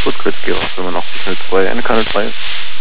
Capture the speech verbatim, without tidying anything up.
Footgrid gehe, auch wenn man auch die Kanal zwei, eine Kanal zwei ist.